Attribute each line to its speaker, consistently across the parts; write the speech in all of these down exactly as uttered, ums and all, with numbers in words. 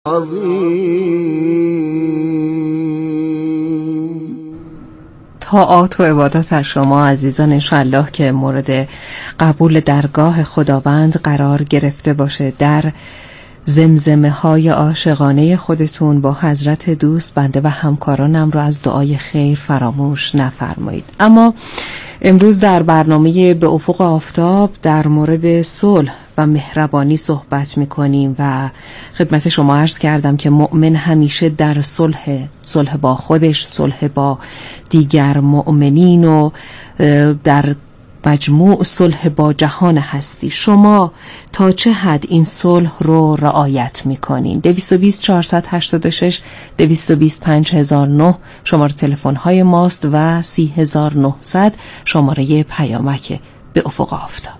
Speaker 1: طاعات و عبادات از شما عزیزان انشاءالله که مورد قبول درگاه خداوند قرار گرفته باشه. در زمزمه های عاشقانه خودتون با حضرت دوست بنده و همکارانم رو از دعای خیر فراموش نفرمایید. اما امروز در برنامه به افق آفتاب در مورد صلح و مهربانی صحبت می‌کنیم و خدمت شما عرض کردم که مؤمن همیشه در صلح، صلح با خودش، صلح با دیگر مؤمنین و در مجموع صلح با جهان هستی. شما تا چه حد این صلح رو رعایت میکنین؟ دویست و بیست چهارصد و هشتاد و شش دویست و بیست پنج هزار و نه شماره تلفن های ماست و سی هزار و نهصد شماره پیامک به افق آفتاب.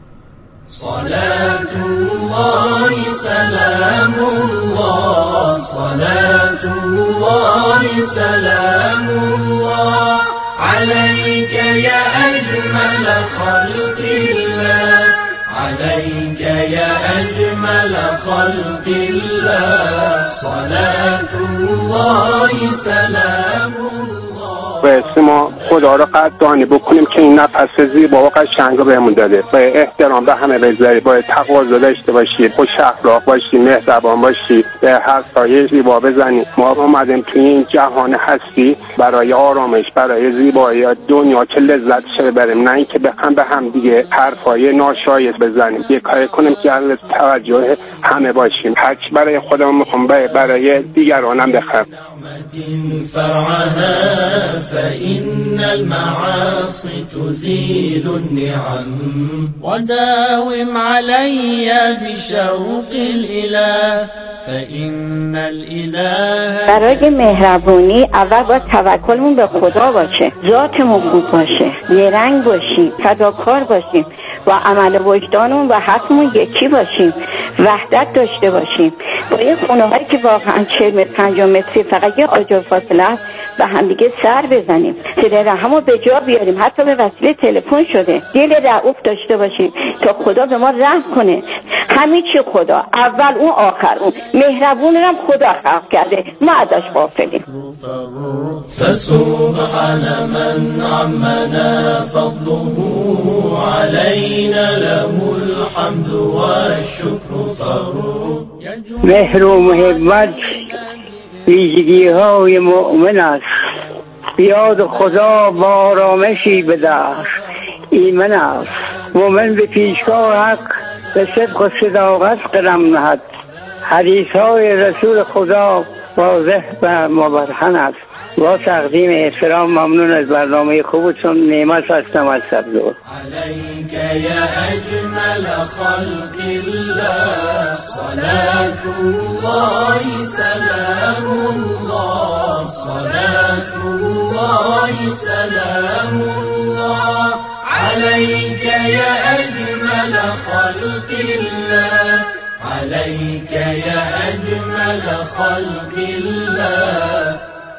Speaker 2: صلاة الله سلام الله صلاة الله سلام الله عليك يا أجمل خلق الله عليك يا أجمل خلق الله صلاة الله سلام الله.
Speaker 3: باید ما خدا رو قدردانی بکنیم که این نفس زیبا و قشنگ رو بهمون داده. باید احترام به همه بذارید، باید تقاضا داشته باشید، خوش اخلاق باشید، مهربان باشید، به حرفای زیبا بزنید. ما اومدیم توی این جهان هستی برای آرامش، برای زیبایی دنیا که لذت شه بریم، نه اینکه بخوام به هم دیگه حرفای ناشایست بزنیم. یه کاری کنیم که جلب توجه همه باشیم. هرچی برای خودمون میخوام برای دیگرانم بخوام.
Speaker 2: فإن المعاصي تزيل النعم وداوم علي بشوق الإله فإن الإله.
Speaker 4: برای مهربونی اول باید توکلمون به خدا باشه، ذاتمون خوب باشه، یه رنگ باشیم، فداکار باشیم و عمل وجدانمون و حقمون یکی باشیم، وحدت داشته باشیم. با یه خونه هایی که واقعا چهل متر پنجاه متری فقط یه آجر فاصله است و هم دیگه سر بزنیم، صله رحمو به جا بیاریم، حتی به وسیله تلفن شده. دل رؤوف داشته باشیم تا خدا به ما رحم کنه. همه چی خدا، اول اون آخر اون. مهربون هم خدا خلق کرده، ما ازش غافلیم.
Speaker 2: فسبحان من عمنا فضله علينا له الحمد والشكر فرو.
Speaker 5: مهر و محبت ویژگی های مؤمن است. بیاد خدا با آرامشی به دست ایمن است. مؤمن به پیشگاه حق به صدق و صداقت قدم نهد. حدیث های رسول خدا واضح و مبرهن است. با تقدیم احترام ممنون از برنامه خوبتون. نعمت هستم از سبزور.
Speaker 2: عليك يا أجمل خلق الله صلاة الله سلام الله صلاة الله سلام الله عليك يا أجمل خلق الله عليك يا أجمل خلق الله.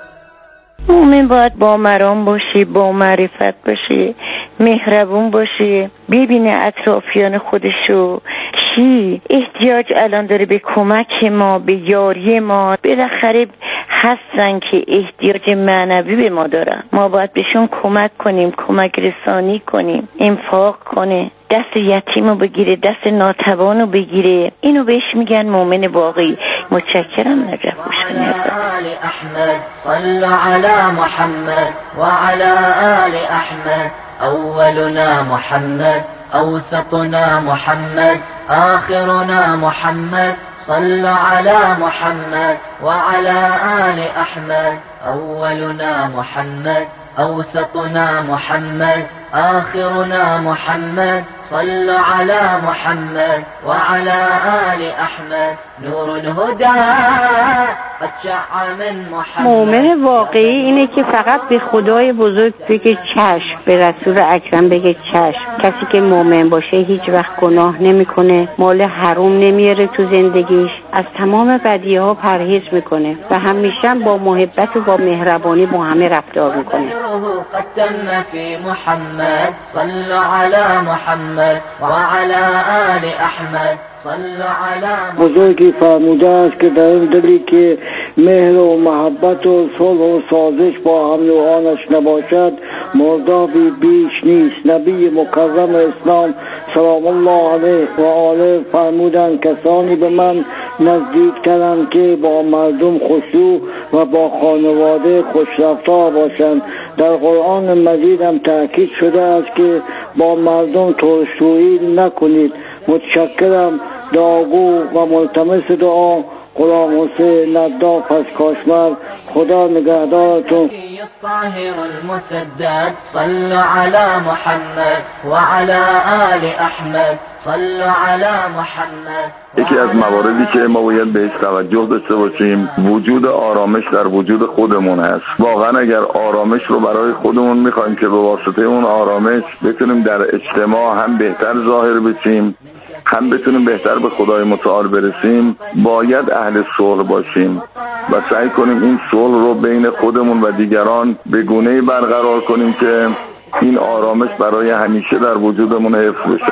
Speaker 4: مؤمن باید با مرام باشی، با معرفت باشی، مهربون باشی، ببینه اطرافیان خودشو کی احتیاج الان داره به کمک ما، به یاری ما. بالاخره هستن که احتیاج معنوی به ما دارن، ما باید بهشون کمک کنیم، کمک رسانی کنیم، انفاق کنه، دست یتیمو بگیره، دست ناتوانو بگیره. اینو بهش میگن مؤمن واقعی. متشکرم. نجف حسینی
Speaker 6: آل احمد صل على محمد وعلى آل احمد اولنا محمد اوسطنا محمد آخرنا محمد صل على محمد وعلى آل احمد اولنا محمد اوسطنا محمد آخرنا محمد صل على محمد وعلى آل احمد نور الهدى قد شع من محمد.
Speaker 4: مؤمن واقعی اینه که فقط به خدای بزرگ بگه چشم، به رسول اکرم بگه چشم. کسی که مؤمن باشه هیچ وقت گناه نمیکنه، مال حرام نمیاره تو زندگیش، از تمام بدیها پرهیز میکنه و همیشه با محبت و با مهربانی با همه رفتار میکنه.
Speaker 6: قد تم في محمد صل على محمد وعلى آل احمد
Speaker 5: بزرگی فرموده است که در این دلی که مهر و محبت و صلح و سازش با هم نوعانش نباشد مردابی بیش نیست. نبی مکرم اسلام سلام الله علیه و آله فرمودند کسانی به من نزدیکترند که با مردم خشوع و با خانواده خوشرفتار باشند. در قرآن مجید هم تأکید شده است که با مردم ترشرویی نکنید. متشکرم. دعاگو و ملتمس دعا غلام حسین نداف از کاشمر. خدا نگهدارتون.
Speaker 6: الطاهر المسدد صلوا على محمد وعلى آل احمد صلوا على محمد.
Speaker 7: یکی از مواردی که ما باید بهش توجه داشته باشیم وجود آرامش در وجود خودمون هست. واقعا اگر آرامش رو برای خودمون میخوایم که به واسطه اون آرامش بتونیم در اجتماع هم بهتر ظاهر بشیم هم بتونیم بهتر به خدای متعال برسیم باید اهل صلح باشیم و سعی کنیم این صلح رو بین خودمون و دیگران به گونه‌ای برقرار کنیم که این آرامش برای همیشه در وجودمون حفظ بشه.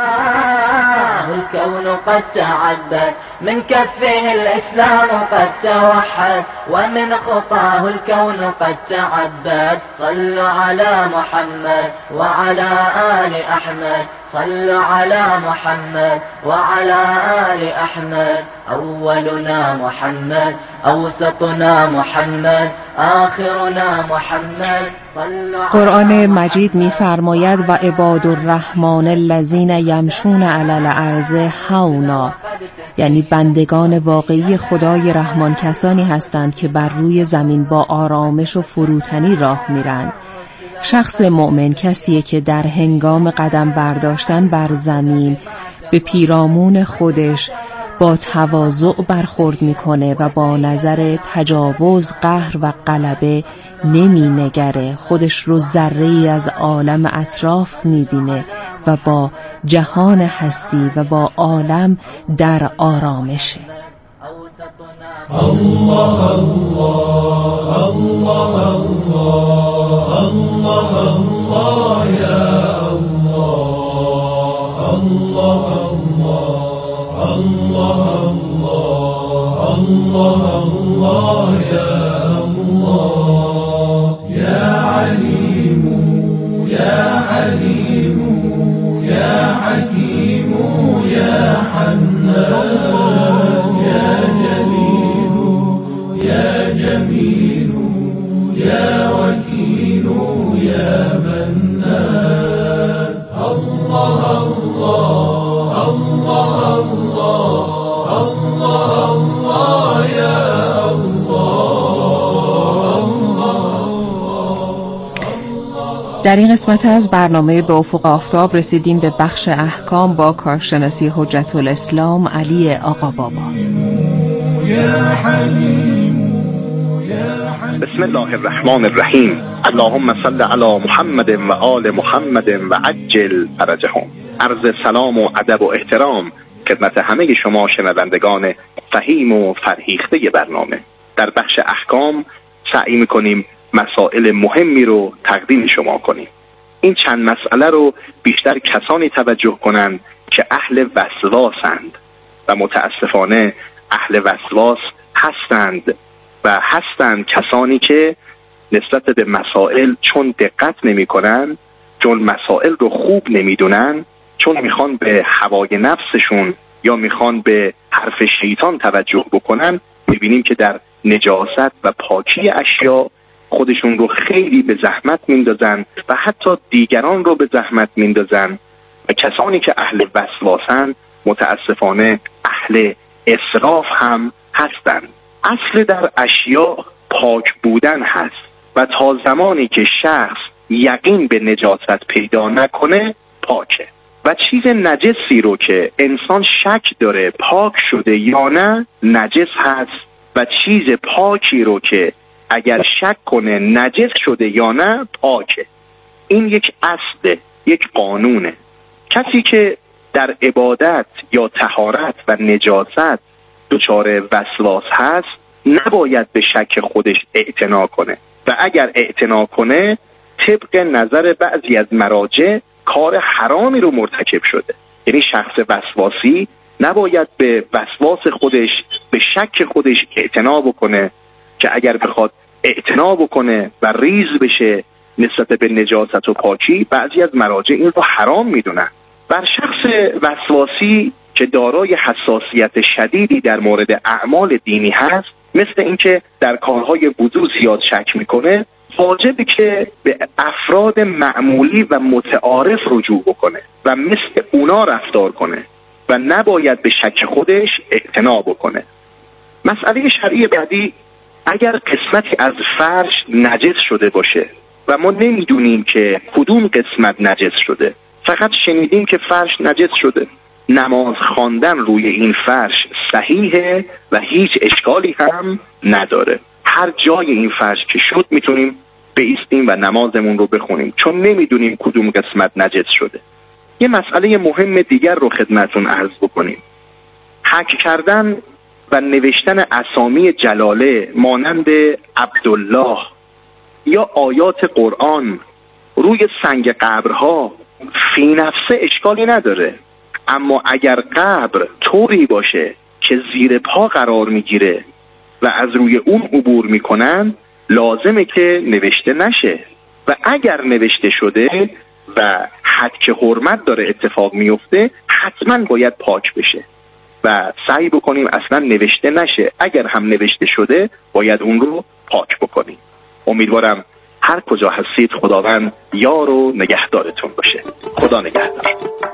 Speaker 6: الكون قد تعبد من كفه الإسلام قد توحد ومن خطاه الكون قد تعبد صلوا على محمد وعلى آل أحمد صلوا على محمد وعلى آل أحمد أولنا محمد أوسطنا محمد آخرنا محمد.
Speaker 1: قرآن مجید می‌فرماید و عباد الرحمن الذین یمشون علی الارض هونا، یعنی بندگان واقعی خدای رحمان کسانی هستند که بر روی زمین با آرامش و فروتنی راه میرند. شخص مؤمن کسیه که در هنگام قدم برداشتن بر زمین به پیرامون خودش با تواضع برخورد میکنه و با نظر تجاوز، قهر و غلبه نمی نگره. خودش رو ذره‌ای از عالم اطراف میبینه و با جهان هستی و با عالم در آرامشه.
Speaker 2: الله الله الله الله الله الله یا الله الله الله الله الله الله يا الله يا عليم يا حليم يا حكيم يا حنان يا جليل يا جميل يا وكيل يا منان. الله الله الله الله الله الله يا الله الله.
Speaker 1: در این قسمت از برنامه به افق آفتاب رسیدیم به بخش احکام با کارشناسی حجت الاسلام علی آقابابا.
Speaker 8: بسم الله الرحمن الرحیم. اللهم صل علی محمد و آل محمد و عجل فرجهم. عرض سلام و ادب و احترام خدمت همه شما شنوندگان فهیم و فرهیخته برنامه. در بخش احکام سعی می‌کنیم مسائل مهمی رو تقدیم شما کنیم. این چند مسئله رو بیشتر کسانی توجه کنند که اهل وسواسند و متاسفانه اهل وسواس هستند و هستند کسانی که نسبت به مسائل چون دقت نمی‌کنن، چون مسائل رو خوب نمی‌دونن، چون میخوان به هوای نفسشون یا میخوان به حرف شیطان توجه بکنن، میبینیم که در نجاست و پاکی اشیا خودشون رو خیلی به زحمت میندازن و حتی دیگران رو به زحمت میندازن و کسانی که اهل وسواسن متاسفانه اهل اسراف هم هستند. اصل در اشیا پاک بودن هست و تا زمانی که شخص یقین به نجاست پیدا نکنه پاکه و چیز نجسی رو که انسان شک داره پاک شده یا نه نجس هست و چیز پاکی رو که اگر شک کنه نجس شده یا نه پاکه. این یک اصل، یک قانونه. کسی که در عبادت یا طهارت و نجاست دچار وسواس هست نباید به شک خودش اعتنا کنه و اگر اعتنا کنه طبق نظر بعضی از مراجع کار حرامی رو مرتکب شده. یعنی شخص وسواسی نباید به وسواس خودش، به شک خودش اعتنا بکنه که اگر بخواد اعتنا بکنه و ریز بشه نسبت به نجاست و پاکی، بعضی از مراجع این رو حرام میدونن. بر شخص وسواسی که دارای حساسیت شدیدی در مورد اعمال دینی هست، مثل اینکه در کارهای وضو زیاد شک میکنه، واجبه که به افراد معمولی و متعارف رجوع بکنه و مثل اونا رفتار کنه و نباید به شک خودش اعتنا بکنه. مسئله شرعی بعدی، اگر قسمتی از فرش نجس شده باشه و ما نمیدونیم که کدوم قسمت نجس شده، فقط شنیدیم که فرش نجس شده، نماز خواندن روی این فرش صحیحه و هیچ اشکالی هم نداره. هر جای این فرش که شد میتونیم بایستیم و نمازمون رو بخونیم، چون نمیدونیم کدوم قسمت نجس شده. یه مسئله مهم دیگر رو خدمتون عرض بکنیم. حک کردن و نوشتن اسامی جلاله مانند عبدالله یا آیات قرآن روی سنگ قبرها فی نفسه اشکالی نداره، اما اگر قبر طوری باشه که زیر پا قرار میگیره و از روی اون عبور میکنن، لازمه که نوشته نشه و اگر نوشته شده و حد که حرمت داره اتفاق میفته، حتما باید پاک بشه و سعی بکنیم اصلا نوشته نشه. اگر هم نوشته شده باید اون رو پاک بکنیم. امیدوارم هر کجا هستید خداوند یار و نگهدارتون باشه. خدا نگهدار.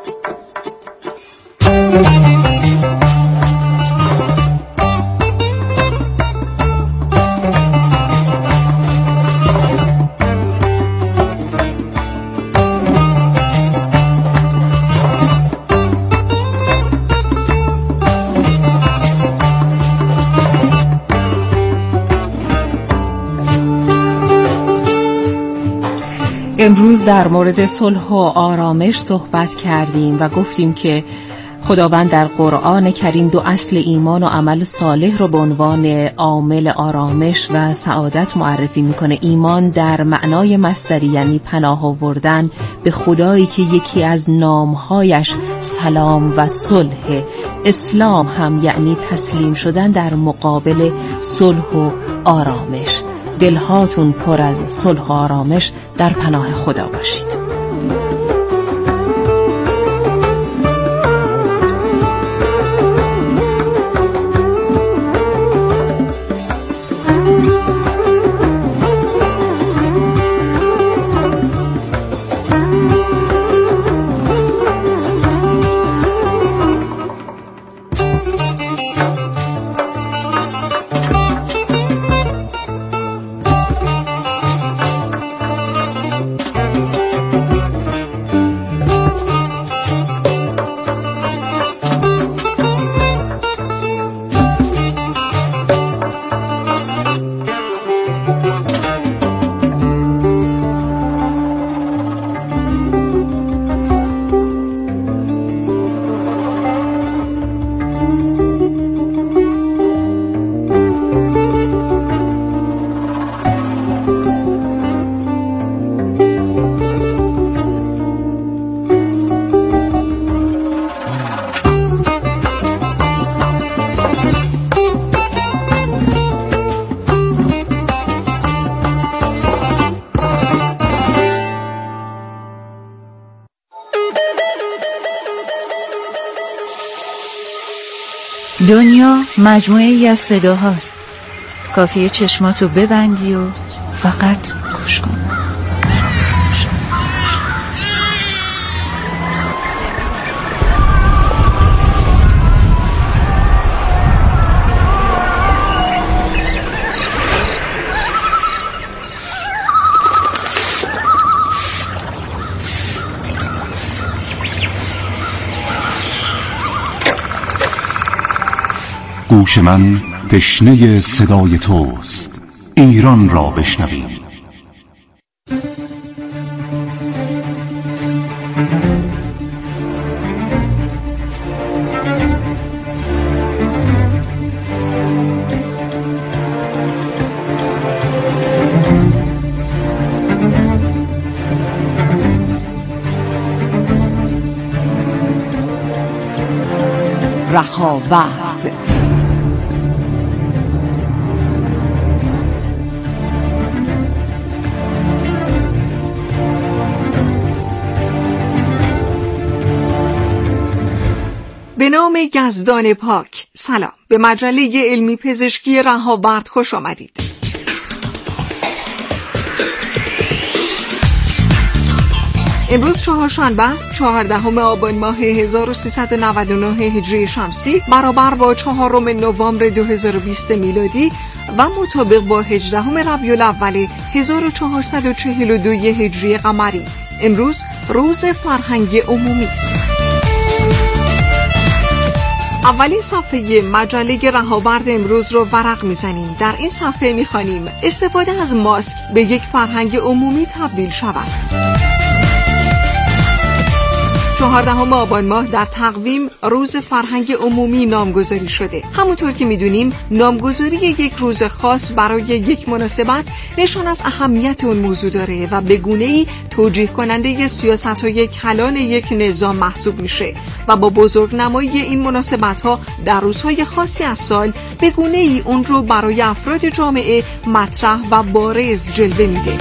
Speaker 1: امروز در مورد صلح و آرامش صحبت کردیم و گفتیم که خداوند در قرآن کریم دو اصل ایمان و عمل صالح رو به عنوان عامل آرامش و سعادت معرفی میکنه. ایمان در معنای مصدری یعنی پناه آوردن به خدایی که یکی از نامهایش سلام و صلح. اسلام هم یعنی تسلیم شدن در مقابل صلح و آرامش. دلهاتون پر از صلح و آرامش، در پناه خدا باشید.
Speaker 9: دنیا مجموعه ای از صداهاست. کافیه چشماتو ببندی و فقط گوش کن.
Speaker 10: گوش من تشنه صدای توست، ایران را بشنویم.
Speaker 1: رهاورد. به نام یزدان پاک. سلام، به مجله علمی پزشکی رهاورد خوش آمدید. امروز چهارشنبه است، چهاردهم آبان ماه هزار و سیصد و نود و نه هجری شمسی، برابر با چهارم نوامبر دو هزار و بیست میلادی و مطابق با هجدهم ربیع الاول هزار و چهارصد و چهل و دو هجری قمری. امروز روز فرهنگ عمومی است. اولین صفحه مجله رهاورد امروز رو ورق میزنیم. در این صفحه میخوانیم استفاده از ماسک به یک فرهنگ عمومی تبدیل شود. چهاردهم آبان ماه در تقویم روز فرهنگ عمومی نامگذاری شده. همونطور که میدونیم نامگذاری یک روز خاص برای یک مناسبت نشان از اهمیت اون موضوع داره و به گونه‌ای توجیه کننده سیاست‌های کلان یک نظام محسوب میشه و با بزرگنمایی این مناسبت‌ها در روزهای خاصی از سال به گونه‌ای اون رو برای افراد جامعه مطرح و بارز جلوه میده.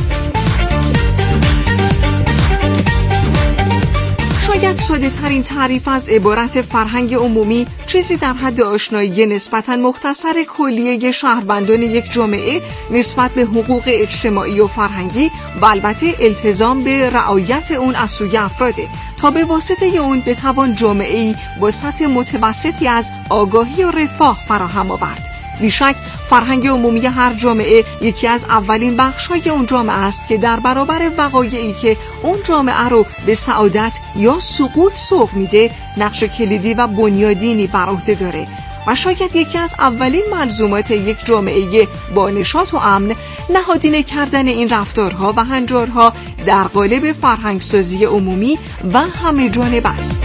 Speaker 1: شاید ساده ترین تعریف از عبارت فرهنگ عمومی چیزی در حد آشنایی نسبتاً مختصر کلیه شهروندان یک جامعه نسبت به حقوق اجتماعی و فرهنگی و البته التزام به رعایت اون از سوی افراده تا به واسطه اون بتوان جامعه‌ای با سطح متوسطی از آگاهی و رفاه فراهم آورد. بیشک فرهنگ عمومی هر جامعه یکی از اولین بخش‌های اون جامعه است که در برابر وقایعی که اون جامعه رو به سعادت یا سقوط سوق میده نقش کلیدی و بنیادینی بر عهده داره و شاید یکی از اولین ملزومات یک جامعه با نشاط و امن نهادینه کردن این رفتارها و هنجارها در قالب فرهنگسازی عمومی و همه جانب است.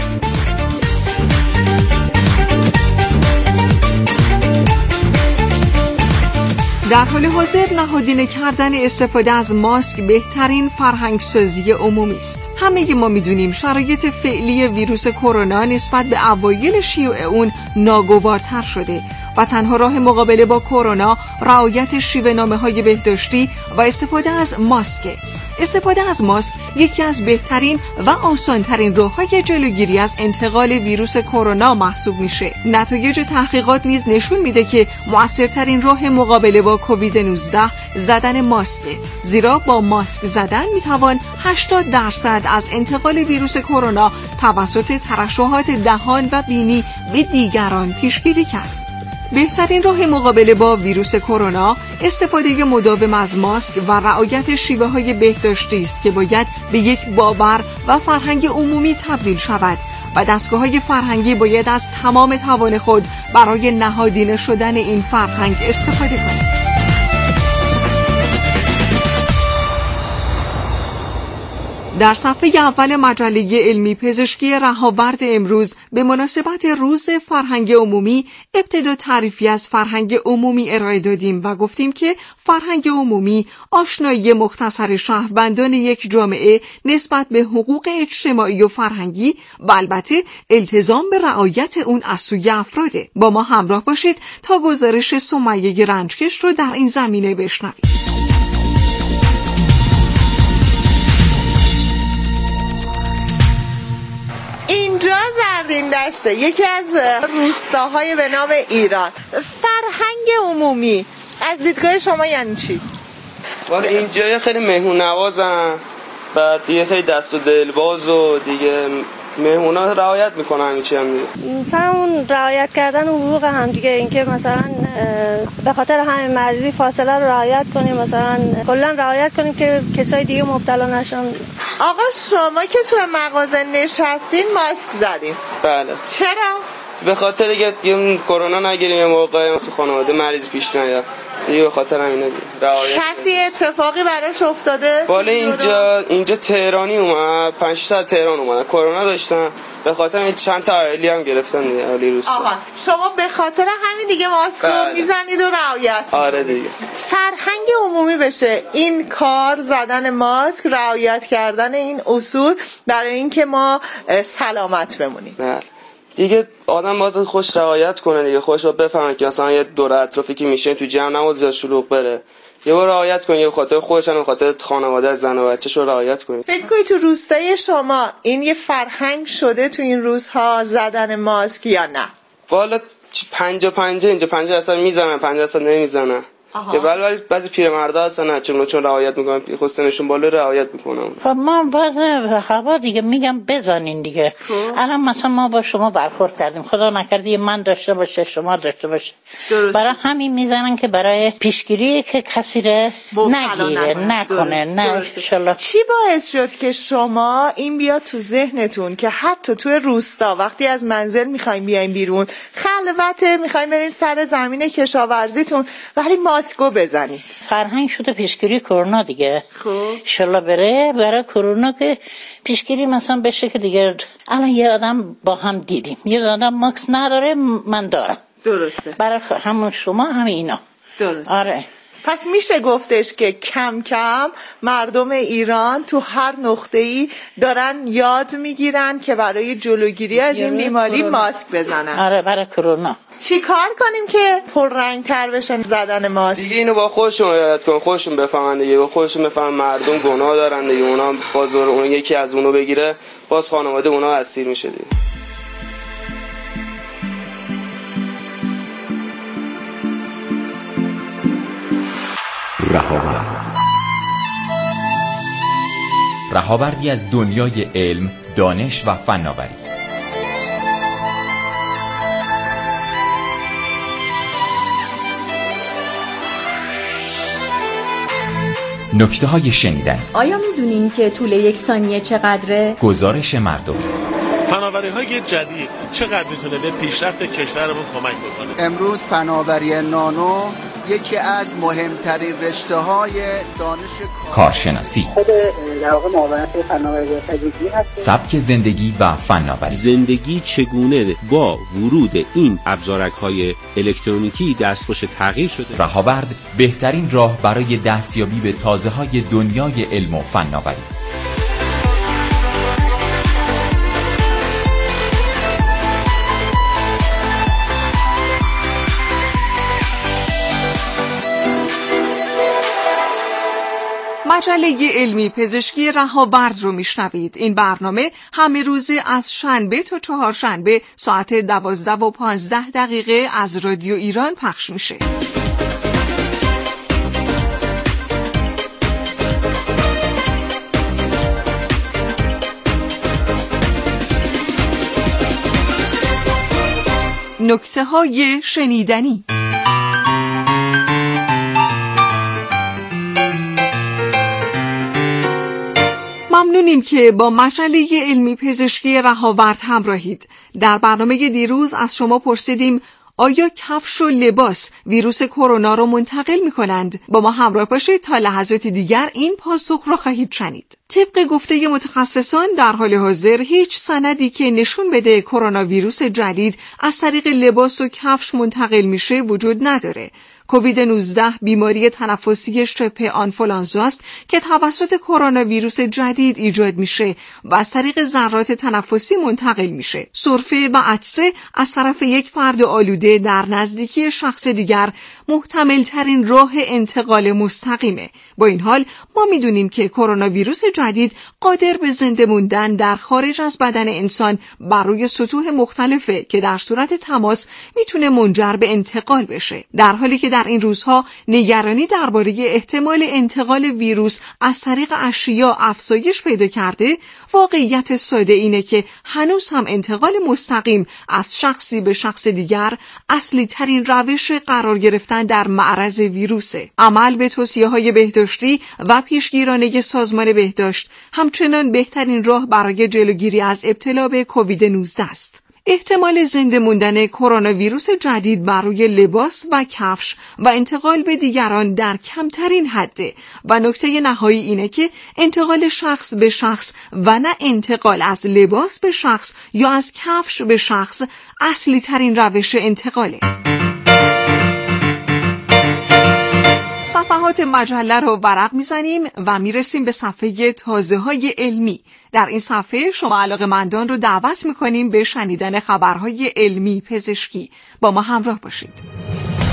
Speaker 1: در حال حاضر نهادینه کردن استفاده از ماسک بهترین فرهنگسازی عمومی است. همه ما میدونیم شرایط فعلی ویروس کرونا نسبت به اوایل شیوع اون ناگوارتر شده و تنها راه مقابله با کرونا رعایت شیوه‌نامه‌های بهداشتی و استفاده از ماسک. استفاده از ماسک یکی از بهترین و آسانترین راه‌های جلوگیری از انتقال ویروس کرونا محسوب میشه. نتایج تحقیقات نیز نشون میده که مؤثرترین راه مقابله با کووید نوزده زدن ماسکه، زیرا با ماسک زدن میتوان هشتاد درصد از انتقال ویروس کرونا توسط ترشحات دهان و بینی به دیگران پیشگیری کرد. بهترین راه مقابله با ویروس کرونا استفاده مداوم از ماسک و رعایت شیوه‌های بهداشتی است که باید به یک باور و فرهنگ عمومی تبدیل شود و دستگاه‌های فرهنگی باید از تمام توان خود برای نهادینه شدن این فرهنگ استفاده کنند. در صفحه اول مجله علمی پزشکی رهاورد امروز به مناسبت روز فرهنگ عمومی ابتدا تعریفی از فرهنگ عمومی ارائه دادیم و گفتیم که فرهنگ عمومی آشنایی مختصر شهروندان یک جامعه نسبت به حقوق اجتماعی و فرهنگی و البته التزام به رعایت اون از سوی افراده. با ما همراه باشید تا گزارش سمیه رنجکش رو در این زمینه بشنوید.
Speaker 11: اینجا زرین دشته، یکی از روستاهای به نام ایران. فرهنگ عمومی از دیدگاه شما یعنی چی؟
Speaker 12: والا اینجا خیلی مهمون نوازن، بعد دیگه خیلی دست و دلباز و دیگه مهمونا رعایت میکنن همین چی هم دیگه.
Speaker 13: فهمون رعایت کردن حقوق هم دیگه، اینکه مثلا به خاطر همین مریضی فاصله رو رعایت کنیم، مثلا کلا رعایت کنیم که کسای دیگه مبتلا نشن.
Speaker 11: آقا شما که تو مغازه نشستین ماسک زدین؟
Speaker 12: بله.
Speaker 11: چرا؟
Speaker 12: به خاطر که کرونا نگیریم یه موقع مثلا خانواده مریض پیش نیاد. دیگه به خاطر همینا دیگه.
Speaker 11: کسی اتفاقی براش افتاده؟
Speaker 12: بالا اینجا اینجا تهرانی اومد، پنج تا تهران اومد. کرونا داشتن. به خاطر این چند تا علی هم گرفتن دیگه، علی روستا.
Speaker 11: آها، شما به خاطر همین دیگه ماسک رو میزنید و رعایت.
Speaker 12: آره دیگه.
Speaker 11: فرهنگ عمومی بشه این کار، زدن ماسک، رعایت کردن این اصول برای اینکه ما سلامت بمونیم.
Speaker 12: نه. دیگه آدم باید خوش رعایت کنه دیگه، خوش رو بفهمه که مثلا یه دور اطرافی که میشه تو جمع نماز زیاد شلوغ بره، یه بار رعایت کنی، به خاطر خودش هم به خاطر خانواده زن و بچه‌ش رو رعایت کنی.
Speaker 11: فکر کنی تو روستای شما این یه فرهنگ شده تو این روزها زدن ماسک یا نه؟
Speaker 12: والا پنجاه پنجاه اینجا پنجاه درصد میزنن پنجاه درصد نمیزنن. یه ولی بعضی پیرمردا هستن نه چون چون رعایت میکنن، خودشون بالا رعایت میکنن.
Speaker 14: خب ما باز خبر دیگه میگم بزنین دیگه. الان مثلا ما با شما برخورد کردیم، خدا نکرده من داشته باشه شما داشته باشه، برای همین میزنن که برای پیشگیری که کسی رو نگیره نکنه. نه انشالله.
Speaker 11: چی باعث شد که شما این بیاد تو ذهنتون که حتی تو روستا وقتی از منزل میخوایم بیایم بیرون خلوته، میخوایم برین سر زمین کشاورزیتون ولی ماسکو بزنید؟
Speaker 14: فرهنگ شده پیشگیری کرونا دیگه. خب انشالله بره برای کرونا که پیشگیری مثلا بشه که دیگه الان یه آدم با هم دیدیم یه آدم ماسک نداره من دارم.
Speaker 11: درسته.
Speaker 14: برای همون شما هم اینا.
Speaker 11: درسته.
Speaker 14: آره.
Speaker 11: پس میشه گفتش که کم کم مردم ایران تو هر نقطه‌ای دارن یاد میگیرن که برای جلوگیری از این بیماری کرونا. ماسک بزنن.
Speaker 14: آره برای کرونا.
Speaker 11: چی کار کنیم که پررنگ‌تر بشن زدن ماسک؟
Speaker 12: دیگه اینو با خودشون رعایت کن، خودشون بفهمن دیگه، با خودشون بفهمن مردم گناه دارن دیگه، اونا باز اون یکی از اونو بگیره باز خانواده اونا اسیر میشه دیگه.
Speaker 15: رهاورد رهاوردی از دنیای علم، دانش و فناوری. نکته های شنیدن.
Speaker 16: آیا میدونین که طول یک ثانیه چقدره؟
Speaker 15: گزارش مردمی.
Speaker 17: فناوری های جدید چقدر میتونه به پیشرفت کشورمون کمک بکنه؟
Speaker 18: امروز فناوری نانو یکی از مهمترین رشته های دانش
Speaker 15: کارشناسی،
Speaker 19: خود در واقع معاونت فناوری تجدیدی هست،
Speaker 15: سبک زندگی و فناوری.
Speaker 20: زندگی چگونه با ورود این ابزارک‌های الکترونیکی دستخوش تغییر شده.
Speaker 15: رهاورد بهترین راه برای دستیابی به تازه‌های دنیای علم و فناوری.
Speaker 21: مجله علمی پزشکی رهاورد رو میشنوید. این برنامه همه روزه از شنبه تا چهارشنبه ساعت دوازده و پانزده دقیقه از رادیو ایران پخش میشه. نکته های شنیدنی. ممنونیم که با مجله علمی پزشکی رهاورد همراهید. در برنامه دیروز از شما پرسیدیم آیا کفش و لباس ویروس کرونا رو منتقل می کنند؟ با ما همراه باشید تا لحظات دیگر این پاسخ را خواهید شنید. طبق گفته متخصصان در حال حاضر هیچ سندی که نشون بده کرونا ویروس جدید از طریق لباس و کفش منتقل میشه وجود نداره. کووید نوزده بیماری تنفسی شبه آنفولانزا است که توسط کرونا ویروس جدید ایجاد میشه و از طریق ذرات تنفسی منتقل میشه. سرفه و عطسه از طرف یک فرد آلوده در نزدیکی شخص دیگر محتمل ترین راه انتقال مستقیمه. با این حال ما میدونیم که کرونا ویروس جدید قادر به زنده موندن در خارج از بدن انسان بر روی سطوح مختلفه که در صورت تماس میتونه منجر به انتقال بشه. در حالی که در این روزها نگرانی درباره احتمال انتقال ویروس از طریق اشیا افزایش پیدا کرده، واقعیت ساده اینه که هنوز هم انتقال مستقیم از شخصی به شخص دیگر اصلی ترین روش قرار گرفتن در معرض ویروسه. عمل به توصیه‌های بهداشتی و پیشگیرانه سازمان بهداشت همچنان بهترین راه برای جلوگیری از ابتلا به کووید نوزده است. احتمال زنده موندن کرونا ویروس جدید بر روی لباس و کفش و انتقال به دیگران در کمترین حده و نکته نهایی اینه که انتقال شخص به شخص و نه انتقال از لباس به شخص یا از کفش به شخص اصلی ترین روش انتقاله. صفحات مجله رو ورق میزنیم و میرسیم به صفحه تازه های علمی. در این صفحه شما علاقه‌مندان رو دعوت میکنیم به شنیدن خبرهای علمی پزشکی. با ما همراه باشید.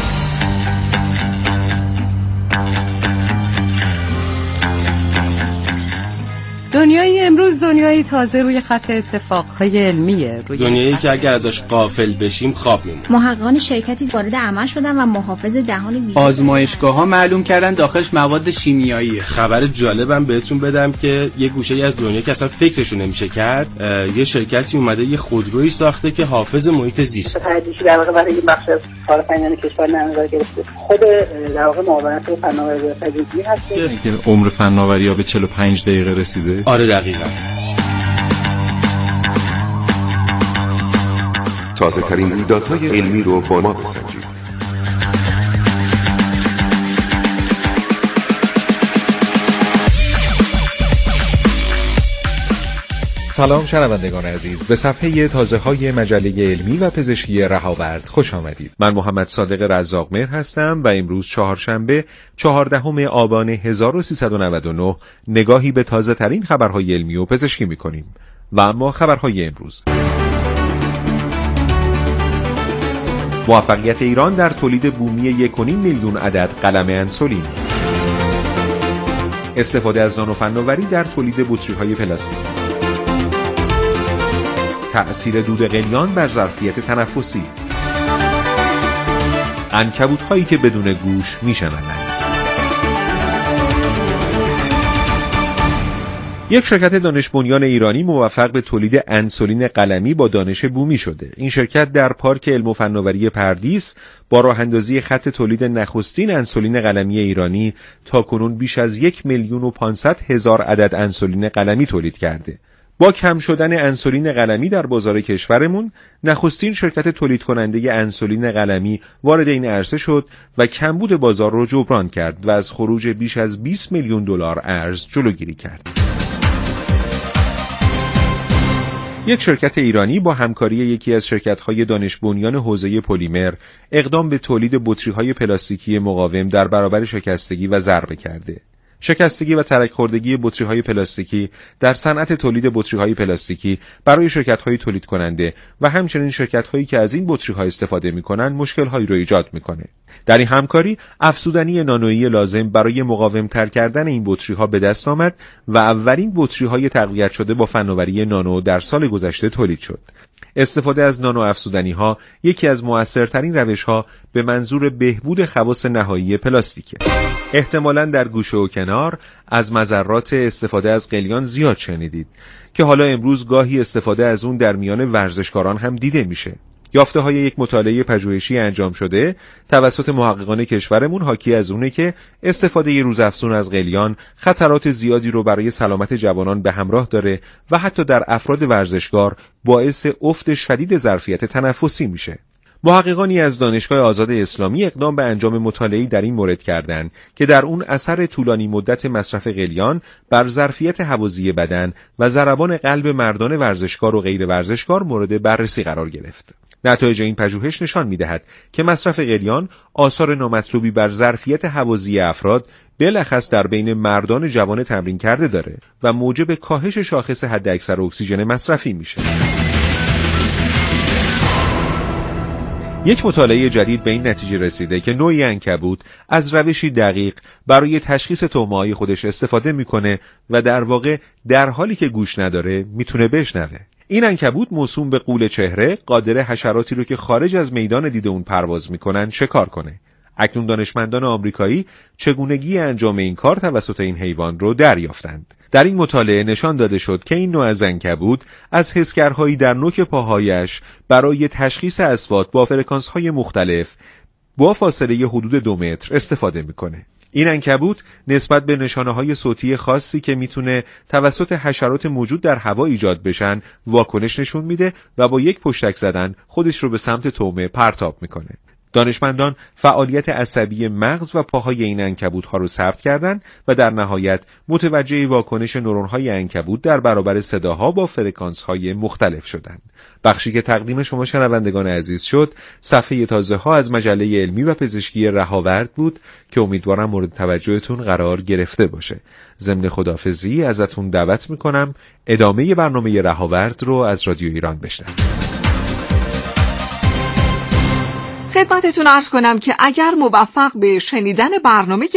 Speaker 3: دنیای امروز دنیای تازه روی خط اتفاقهای علمیه. روی
Speaker 22: دنیایی که اگر ازش غافل بشیم خواب میمونیم.
Speaker 23: محققان شرکتی وارد عمل شدن و محافظ دهان ویروس
Speaker 24: آزمایشگاه‌ها معلوم کردن داخلش مواد شیمیاییه.
Speaker 22: خبر جالبم بهتون بدم که یه گوشه‌ای از دنیا که اصلا فکرشو نمیشه کرد، یه شرکتی اومده یه خودرویی ساخته که حافظ محیط زیست.
Speaker 19: تحقیقی در واقع برای این بخش از کارآفرینان کشور نظر گرفته. خود در واقع معاونت فناوری تجهیزی هست
Speaker 25: که عمر فناوری‌ها به چهل و پنج دقیقه رسیده.
Speaker 22: آره دقیقاً.
Speaker 26: تازه ترین رویدادهای علمی رو با ما بسنجید.
Speaker 27: سلام شنوندگان عزیز، به صفحه تازه های مجله علمی و پزشکی رهاورد خوش آمدید. من محمد صادق رزاق‌مهر هستم و امروز چهارشنبه چهاردهم آبان هزار و سیصد و نود و نه نگاهی به تازه ترین خبرهای علمی و پزشکی می‌کنیم. و اما خبرهای امروز: موفقیت ایران در تولید بومی یک و نیم میلیون عدد قلم انسولین. استفاده از نانوفناوری در تولید بطری‌های پلاستیک. تأثیر دود قلیان بر ظرفیت تنفسی. عنکبوت‌هایی که بدون گوش می‌شنوند. یک شرکت دانش بنیان ایرانی موفق به تولید انسولین قلمی با دانش بومی شده. این شرکت در پارک علم و فناوری پردیس با راه اندازی خط تولید نخستین انسولین قلمی ایرانی تاکنون بیش از یک میلیون و پانصد هزار عدد انسولین قلمی تولید کرده. با کم شدن انسولین قلمی در بازار کشورمون، نخستین شرکت تولید کننده انسولین قلمی وارد این عرصه شد و کمبود بازار رو جبران کرد و از خروج بیش از بیست میلیون دلار ارز جلوگیری کرد. یک شرکت ایرانی با همکاری یکی از شرکت‌های دانش بنیان حوزه پلیمر اقدام به تولید بطری‌های پلاستیکی مقاوم در برابر شکستگی و ضربه کرده. شکستگی و ترک خوردگی بطری‌های پلاستیکی در صنعت تولید بطری‌های پلاستیکی برای شرکت‌های تولید کننده و همچنین شرکت‌هایی که از این بطری‌ها استفاده می‌کنند مشکل‌هایی را ایجاد می‌کنه. در این همکاری افزودنی نانویی لازم برای مقاوم‌تر کردن این بطری‌ها به دست آمد و اولین بطری‌های تقویت شده با فناوری نانو در سال گذشته تولید شد. استفاده از نانو افزودنی‌ها یکی از مؤثرترین روش‌ها به منظور بهبود خواص نهایی پلاستیکه. احتمالاً در گوشه و کنار از مضرات استفاده از قلیان زیاد شنیدید که حالا امروز گاهی استفاده از اون در میان ورزشکاران هم دیده میشه. یافته های یک مطالعه پژوهشی انجام شده توسط محققان کشورمون حاکی از اونه که استفاده روزافزون از قلیان خطرات زیادی رو برای سلامت جوانان به همراه داره و حتی در افراد ورزشکار باعث افت شدید ظرفیت تنفسی میشه. محققانی از دانشگاه آزاد اسلامی اقدام به انجام مطالعه‌ای در این مورد کردند که در اون اثر طولانی مدت مصرف قلیان بر ظرفیت هوازی بدن و ضربان قلب مردان ورزشکار و غیر ورزشکار مورد بررسی قرار گرفت. نتایج این پژوهش نشان می‌دهد که مصرف قلیان آثار نامطلوبی بر ظرفیت هوازی افراد بالاخص در بین مردان جوان تمرین کرده داره و موجب کاهش شاخص حداکثر اکسیژن مصرفی میشه. یک مطالعه جدید به این نتیجه رسیده که نوعی عنکبوت از روشی دقیق برای تشخیص طعمه‌های خودش استفاده میکنه و در واقع در حالی که گوش نداره میتونه بشنوه. این عنکبوت موسوم به غول چهره قادر حشراتی رو که خارج از میدان دید اون پرواز میکنن شکار کنه. اکنون دانشمندان آمریکایی چگونگی انجام این کار توسط این حیوان رو دریافتند. در این مطالعه نشان داده شد که این نوع از عنکبوت از حسگرهایی در نوک پاهایش برای تشخیص اصوات با فرکانس‌های مختلف با فاصله حدود دو متر استفاده میکنه. این عنکبوت نسبت به نشانه‌های صوتی خاصی که میتونه توسط حشرات موجود در هوا ایجاد بشن واکنش نشون میده و با یک پشتک زدن خودش رو به سمت طعمه پرتاب میکنه. دانشمندان فعالیت عصبی مغز و پاهای این عنکبوت‌ها رو ثبت کردند و در نهایت متوجه واکنش نورون‌های عنکبوت در برابر صداها با فرکانس‌های مختلف شدند. بخشی که تقدیم شما شنوندگان عزیز شد، صفحه تازه‌ها از مجله علمی و پزشکی رهاورد بود که امیدوارم مورد توجهتون قرار گرفته باشه. ضمن خداحافظی ازتون دعوت می‌کنم ادامه برنامه رهاورد رو از رادیو ایران بشنوید.
Speaker 21: خدمتتون عرض کنم که اگر موفق به شنیدن برنامه